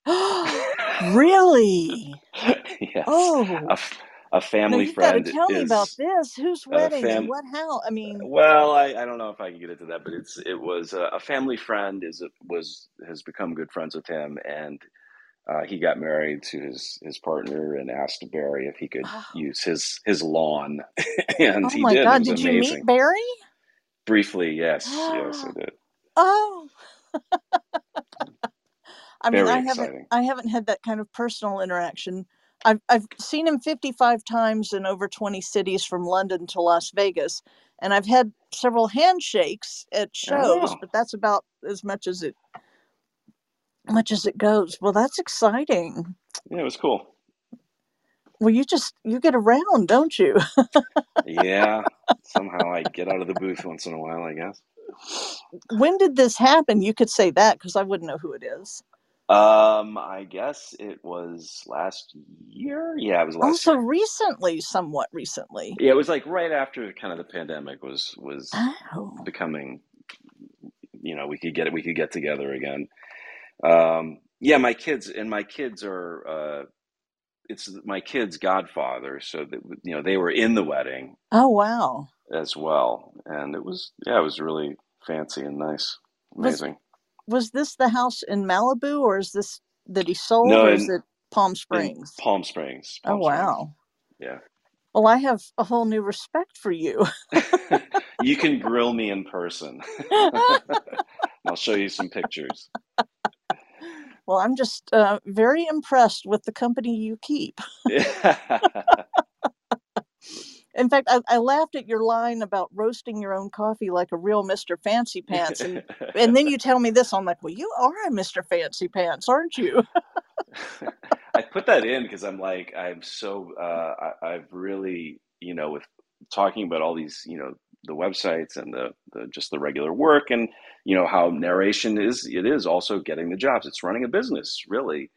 Really? Yes, Oh, a, a no, family you've got to friend tell me about is this. Whose a wedding and fam. what? How? I mean, Well, I don't know if I can get into that, but it was a family friend was has become good friends with him, and he got married to his partner and asked Barry if he could oh, use his lawn, and oh he my did. It God, was did you meet amazing. Barry? Briefly, yes, I did. Oh, I mean, Very exciting. I haven't had that kind of personal interaction. I've seen him 55 times in over 20 cities from London to Las Vegas, and I've had several handshakes at shows, Oh, but that's about as much as it goes. Well, that's exciting. yeah, it was cool. Well, you get around, don't you? Yeah, somehow I get out of the booth once in a while, I guess. When did this happen? You could say that, because I wouldn't know who it is. I guess it was last year. Yeah, it was last Also, year. recently, somewhat recently. Yeah, it was like right after kind of the pandemic was Oh, becoming, we could get together again. Yeah, my kids are it's my kid's godfather, so that they were in the wedding oh, wow. as well, and it was really fancy and nice, Was amazing. was this the house in Malibu, or is this that he sold, No, or is and it? Palm in Springs. Palm Springs. Oh, Palm Springs. wow. Yeah. Well, I have a whole new respect for you. You can grill me in person. I'll show you some pictures. Well, I'm just very impressed with the company you keep. In fact, I laughed at your line about roasting your own coffee like a real Mr. Fancy Pants, and then you tell me this. I'm like, well, you are a Mr. Fancy Pants, aren't you? I put that in because I'm like, I'm so, I've really, with talking about all these, the websites and the just the regular work and, how narration it is also getting the jobs. It's running a business, really.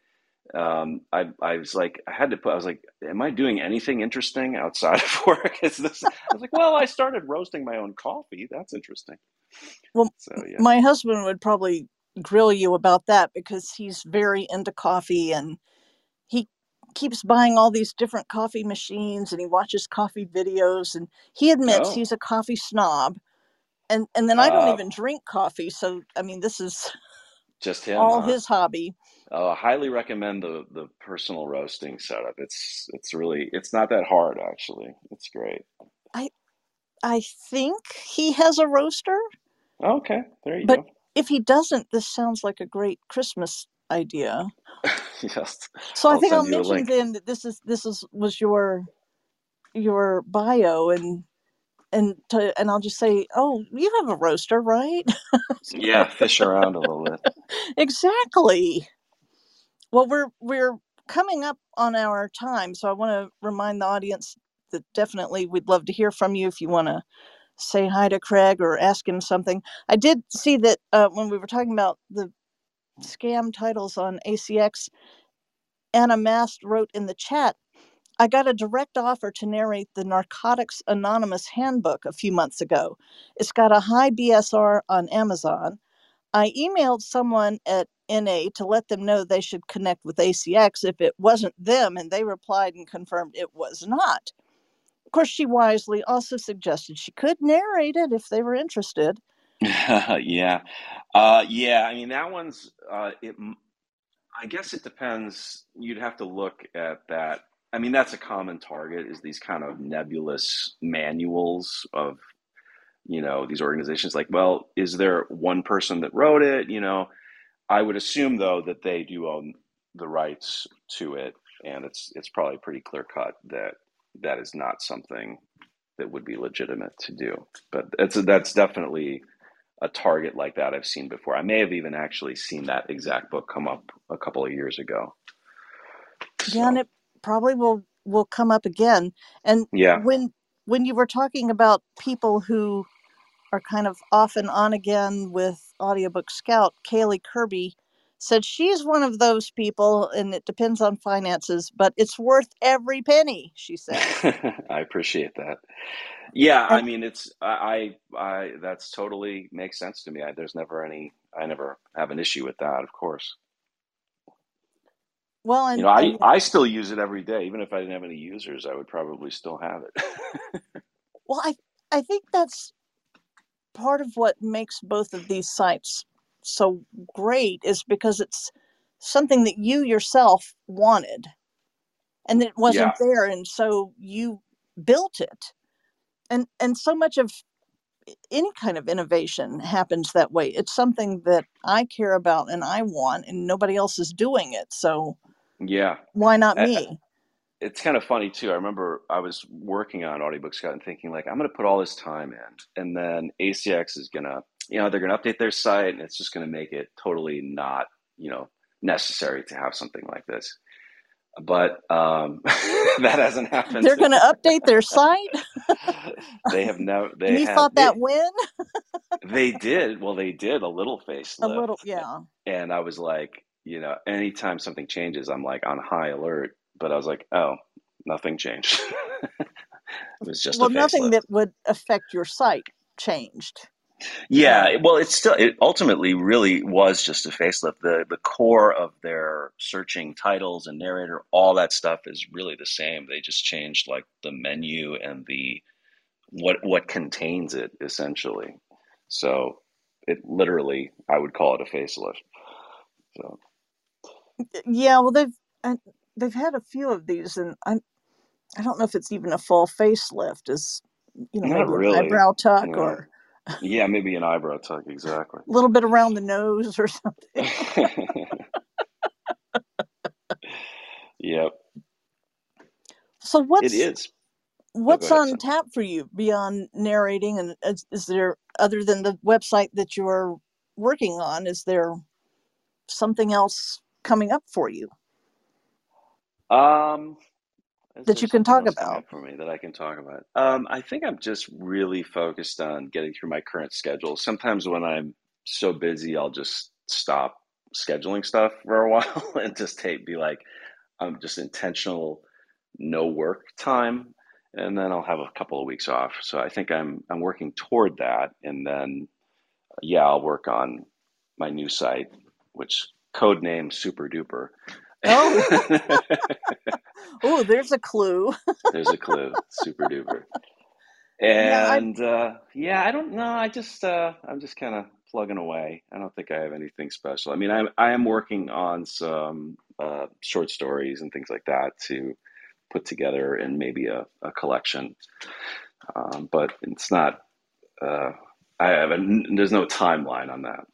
I was like, I was like, am I doing anything interesting outside of work? I was like, well, I started roasting my own coffee. That's interesting. Well, So, yeah. my husband would probably grill you about that because he's very into coffee and he keeps buying all these different coffee machines and he watches coffee videos and he admits Oh, he's a coffee snob. And then I don't uh, even drink coffee, so I mean this is just him, all huh? his hobby. I highly recommend the personal roasting setup. It's not that hard actually. It's great. I I think he has a roaster, Okay, there you but go. if he doesn't, this sounds like a great Christmas idea. Yes, So I I'll think I'll send you a mention link. then that this was your bio and I'll just say, oh, you have a roaster, right? Yeah, fish around a little bit. Exactly. Well, we're coming up on our time, so I want to remind the audience that definitely we'd love to hear from you if you want to say hi to Craig or ask him something. I did see that when we were talking about the scam titles on ACX, Anna Mast wrote in the chat, I got a direct offer to narrate the Narcotics Anonymous Handbook a few months ago. It's got a high BSR on Amazon. I emailed someone at NA to let them know they should connect with ACX if it wasn't them, and they replied and confirmed it was not. Of course, she wisely also suggested she could narrate it if they were interested. Yeah, yeah. I mean, that one's. I guess it depends. You'd have to look at that. I mean, that's a common target. Is these kind of nebulous manuals of these organizations? Like, well, is there one person that wrote it? I would assume though that they do own the rights to it, and it's probably pretty clear cut that that is not something that would be legitimate to do. But that's definitely a target like that I've seen before. I may have even actually seen that exact book come up a couple of years ago. Yeah, and So it probably will come up again. And yeah. when you were talking about people who are kind of off and on again with Audiobook Scout, Kaylee Kirby said she's one of those people, and it depends on finances, but it's worth every penny, she says. I appreciate that. Yeah, I And mean, that's totally makes sense to me. I never have an issue with that, of course. well, and I still use it every day. Even if I didn't have any users, I would probably still have it. well, I think that's part of what makes both of these sites so great is because it's something that you yourself wanted and it wasn't Yeah, there, and so you built it. And so much of any kind of innovation happens that way. It's something that I care about and I want, and nobody else is doing it. So yeah. why not I, me? it's kind of funny too. I remember I was working on Audiobook Scout and thinking like, I'm going to put all this time in, and then ACX is gonna, they're going to update their site, and it's just going to make it totally not, necessary to have something like this. But that hasn't happened. They're going to update their site, They have no. and They you have thought that when they did. Well, they did a little a facelift, little, yeah. and I was like, anytime something changes, I'm like on high alert. But I was like, oh, nothing changed. It was just a Well, nothing facelift. that would affect your site changed. Yeah, well, it ultimately really was just a facelift. The core of their searching titles and narrator, all that stuff is really the same. They just changed like the menu and the what contains it essentially. So it literally, I would call it a facelift. So Yeah, well, they've they've had a few of these, and I don't know if it's even a full facelift. Is Not maybe an really. eyebrow tuck Yeah. or Yeah, maybe an eyebrow tuck, exactly. a little bit around the nose or something. Yep, So it what's is. Oh, go what's ahead, on son. tap for you beyond narrating? And is there, other than the website that you're working on, is there something else coming up for you Um, is that there you can something talk else coming about? up for me that I can talk about? I think I'm just really focused on getting through my current schedule. Sometimes when I'm so busy, I'll just stop scheduling stuff for a while and just be like, I'm just intentional no work time, and then I'll have a couple of weeks off. So I think I'm working toward that, and then yeah, I'll work on my new site, which code name Super Duper. Oh, oh, there's a clue. There's a clue, Super Duper. Yeah, And yeah, I don't know. I'm just kind of plugging away. I don't think I have anything special. I mean, I am working on some short stories and things like that to put together in maybe a collection. But it's not. Uh, I have there's no timeline on that.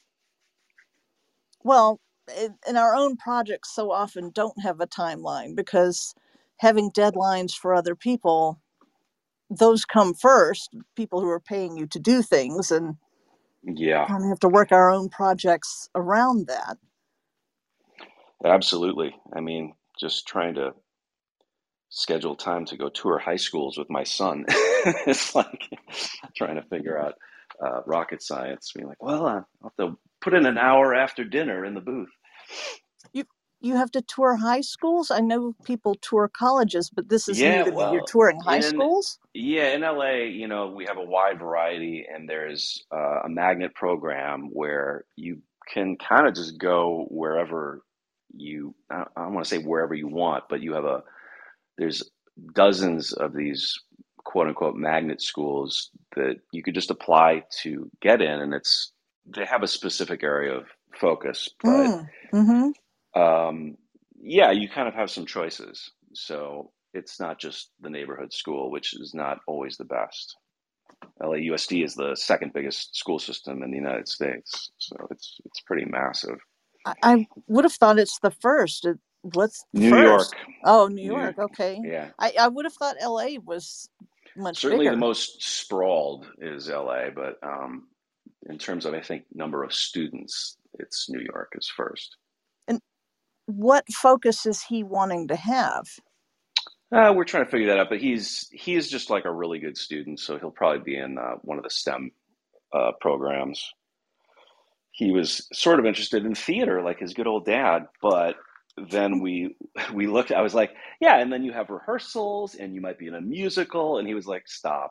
well, in our own projects so often don't have a timeline because having deadlines for other people, those come first, people who are paying you to do things, and Yeah, kind of have to work our own projects around that. absolutely. I mean, just trying to schedule time to go tour high schools with my son. It's like trying to figure out rocket science. Being like, well, I'll have to put in an hour after dinner in the booth. You you have to tour high schools? I know people tour colleges, but this is new Yeah, to me. You're well, touring high in schools? yeah, in LA, we have a wide variety, and there's a magnet program where you can kind of just go wherever I don't want to say wherever you want, but there's dozens of these quote unquote magnet schools that you could just apply to get in, and they have a specific area of focus, but Mm-hmm. um, yeah, you kind of have some choices. So it's not just the neighborhood school, which is not always the best. LAUSD is the second biggest school system in the United States, so it's pretty massive. I would have thought it's the first. What's the New York, first? Oh, New New, York. Okay. yeah, I would have thought LA was much certainly the bigger. most sprawled is LA, but in terms of I think number of students, it's New York is first. And what focus is he wanting to have? We're trying to figure that out, but he is just like a really good student, so he'll probably be in one of the STEM programs. He was sort of interested in theater, like his good old dad, but then we looked. I was like, yeah, and then you have rehearsals, and you might be in a musical, and he was like, stop.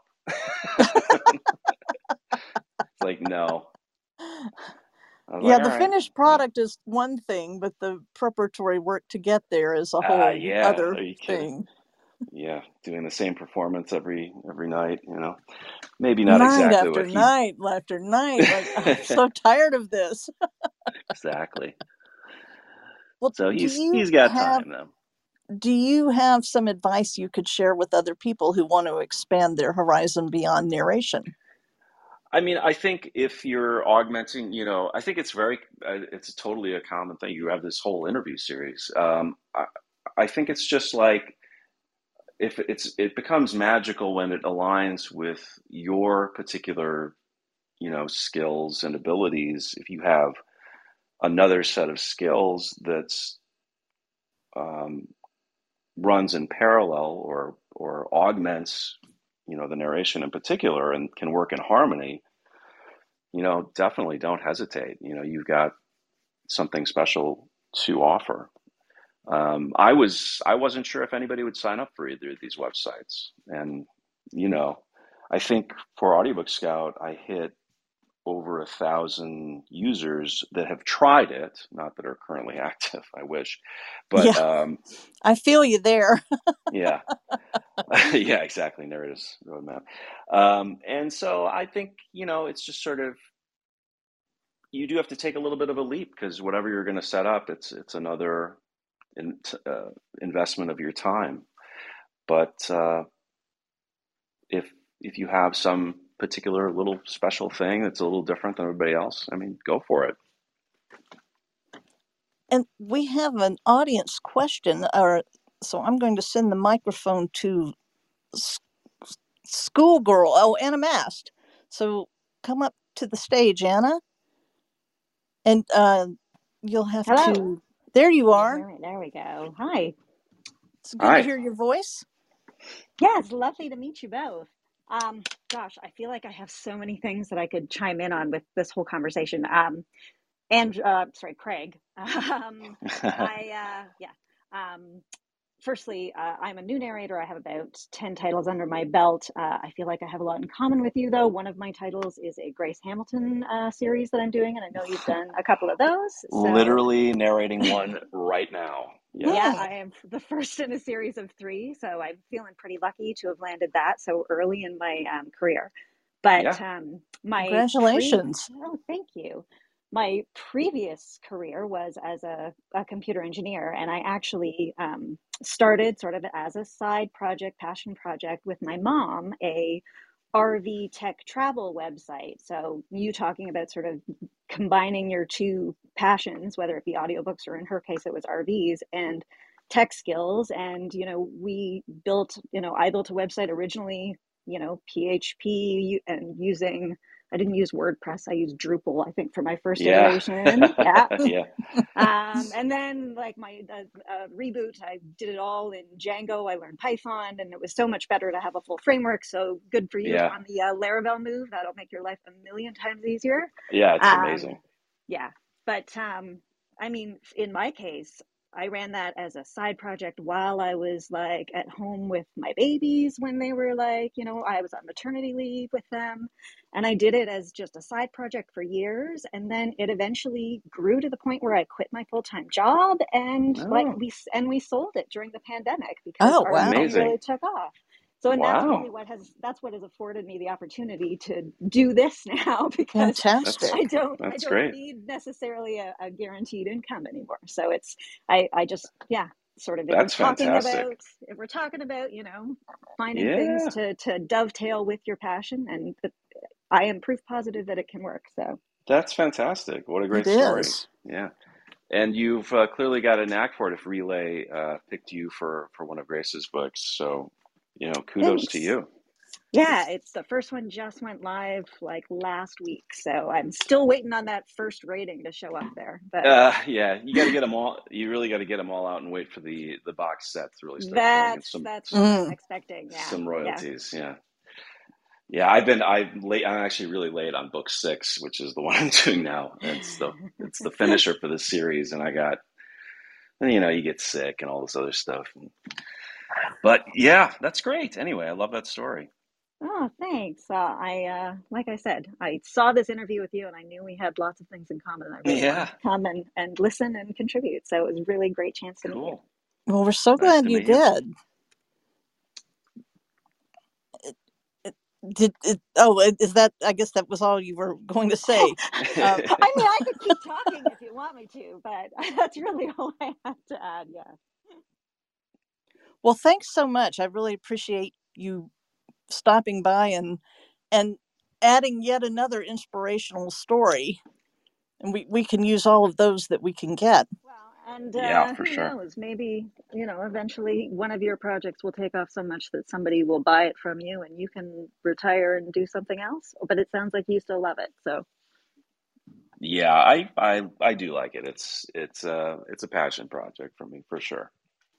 It's like no. I was Yeah, like, all the right, finished yeah, product is one thing, but the preparatory work to get there is a whole yeah. other Are you kidding? thing. Yeah, doing the same performance every night. Maybe not Night exactly after what he night after night. Like, I'm so tired of this. exactly. Well, So he's got time though. do you have some advice you could share with other people who want to expand their horizon beyond narration? I mean, I think if you're augmenting, I think it's totally a common thing. You have this whole interview series. I think it's just like if it becomes magical when it aligns with your particular, skills and abilities. If you have another set of skills that's um, runs in parallel or augments, the narration in particular, and can work in harmony, definitely don't hesitate. You've got something special to offer. I wasn't sure if anybody would sign up for either of these websites, and you know, I think for Audiobook Scout, I hit over 1,000 users that have tried it, not that are currently active. I wish, but Yeah, I feel you there. yeah, yeah, exactly. Narratives roadmap, and so I think it's just sort of you do have to take a little bit of a leap because whatever you're going to set up, it's another. investment of your time. But if you have some particular little special thing that's a little different than everybody else, I mean, go for it. And we have an audience question, so I'm going to send the microphone to Schoolgirl. Oh, Anna Mast. So come up to the stage, Anna, and you'll have Hello. to. There you are. There we go. Hi. It's good to hear your voice. Yeah, it's lovely to meet you both. Gosh, I feel like I have so many things that I could chime in on with this whole conversation. Craig. Firstly, I'm a new narrator. I have about 10 titles under my belt. I feel like I have a lot in common with you, though. One of my titles is a Grace Hamilton series that I'm doing, and I know you've done a couple of those. So... Literally narrating one right now. Yeah, I am the first in a series of 3, so I'm feeling pretty lucky to have landed that so early in my career. But my congratulations! Thank you. My previous career was as a computer engineer, and I actually started sort of as a side project, passion project with my mom, a RV tech travel website. So you talking about sort of combining your two passions, whether it be audiobooks or in her case it was RVs and tech skills. And, I built a website originally, PHP and I didn't use WordPress. I used Drupal, I think, for my first iteration. And then like my reboot, I did it all in Django. I learned Python, and it was so much better to have a full framework. So good for you on the Laravel move. That'll make your life a million times easier. Yeah, it's amazing. Yeah. But in my case, I ran that as a side project while I was like at home with my babies when they were like, I was on maternity leave with them. And I did it as just a side project for years. And then it eventually grew to the point where I quit my full-time job and we sold it during the pandemic because our RV really took off. So, and that's what has afforded me the opportunity to do this now, because I don't need necessarily a guaranteed income anymore. So I just sort of, if we're talking about, finding things to dovetail with your passion, and I am proof positive that it can work. So that's fantastic. What a great story. Yeah. And you've clearly got a knack for it if Relay picked you for one of Grace's books. So, kudos to you. Yeah, it's the first one just went live like last week. So I'm still waiting on that first rating to show up there. But you got to get them all. You really got to get them all out and wait for the box set to really start. That's what I'm expecting. Yeah. Some royalties. Yeah. I'm actually really late on book 6, which is the one I'm doing now. It's the finisher for the series, and I got, you get sick and all this other stuff. But yeah, that's great. Anyway, I love that story. Oh, thanks. Like I said, I saw this interview with you and I knew we had lots of things in common. I really wanted to come and listen and contribute. So it was a really great chance to meet you. Well, we're so glad you did. Is that, I guess that was all you were going to say. I could keep talking if you want me to, but that's really all I have to add. Yeah. Well, thanks so much. I really appreciate you stopping by and adding yet another inspirational story. And we can use all of those that we can get. Well, and for who sure. knows? Maybe, eventually one of your projects will take off so much that somebody will buy it from you and you can retire and do something else. But it sounds like you still love it. So yeah, I do like it. It's a passion project for me, for sure.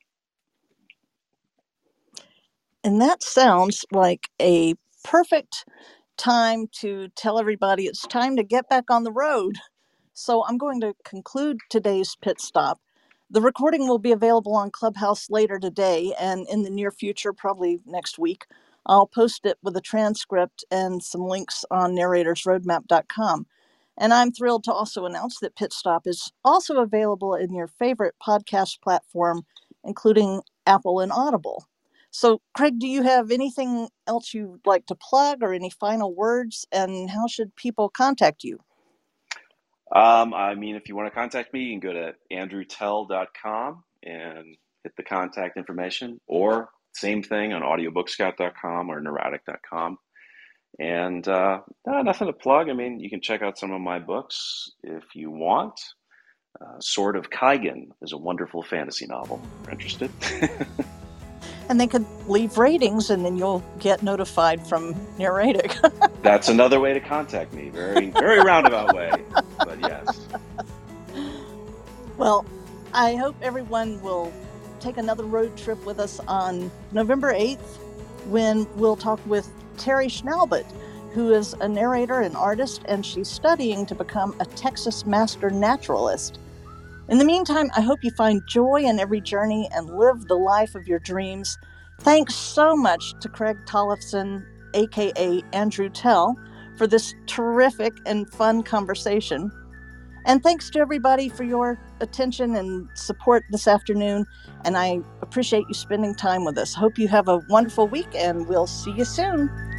And that sounds like a perfect time to tell everybody it's time to get back on the road. So I'm going to conclude today's pit stop. The recording will be available on Clubhouse later today, and in the near future, probably next week, I'll post it with a transcript and some links on narratorsroadmap.com. And I'm thrilled to also announce that Pit Stop is also available in your favorite podcast platform, including Apple and Audible. So, Craig, do you have anything else you'd like to plug or any final words? And how should people contact you? If you want to contact me, you can go to andrewtell.com, and hit the contact information, or same thing on audiobookscout.com or neurotic.com. And nothing to plug. I mean, you can check out some of my books if you want. Sword of Kaigen is a wonderful fantasy novel. If you're interested. And they could leave ratings, and then you'll get notified from Neurotic. That's another way to contact me. Very, very roundabout way, but yes. Well, I hope everyone will take another road trip with us on November 8th, when we'll talk with Terry Schnalbut, who is a narrator and artist, and she's studying to become a Texas Master Naturalist. In the meantime, I hope you find joy in every journey and live the life of your dreams. Thanks so much to Craig Tollefson, aka Andrew Tell, for this terrific and fun conversation. And thanks to everybody for your attention and support this afternoon. And I appreciate you spending time with us. Hope you have a wonderful week, and we'll see you soon.